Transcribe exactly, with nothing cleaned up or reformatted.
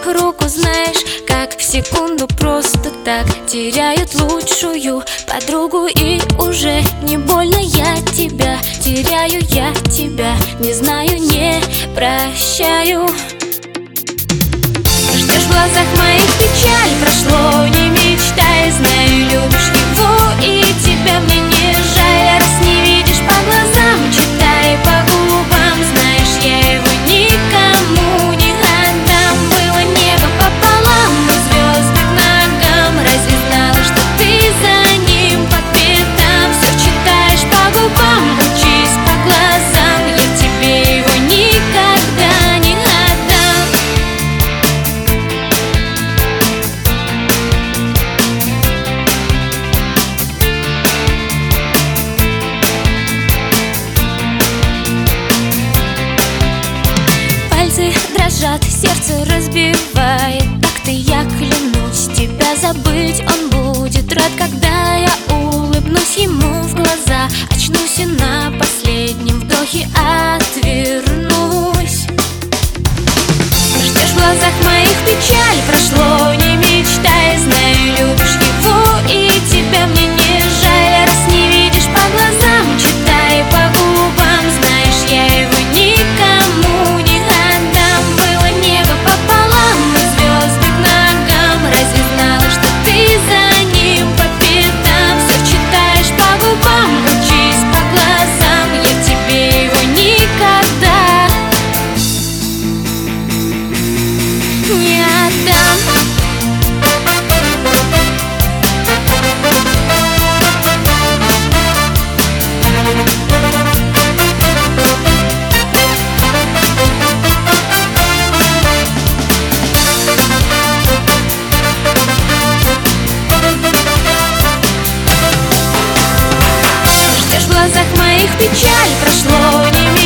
руку, знаешь, как в секунду просто так теряют лучшую подругу. И уже не больно я тебя теряю, я тебя не знаю, не прощаю. Ждешь в глазах моих печаль, прошло, не мечтай, знаю, любишь его, и тебя мне не жаль. Раз не видишь по глазам, читай по губам, знаешь, я его никому не отдам. Было небо пополам и звезды к ногам, разве знала, что ты за ним по пятам? Все читаешь по губам, учись по глазам, я тебе его никогда не отдам. Пальцы дрожат, сердце разбивает такты, я клянусь, тебя забыть он будет рад, когда я улыбнусь ему в глаза, очнусь и на последнем вдохе отвернусь. Ждешь в глазах моих печаль, прошло, не мечтай, знаю, любишь его, и тебя мне не жаль. Раз не видишь по глазам, читай по губам, знаешь, я его никому не отдам. Было небо пополам и звезды к ногам, разве знала, что ты за ним по пятам? Все читаешь по губам, учись по глазам, я тебе его никогда не отдам. Ждешь в глазах моих печаль, прошло, не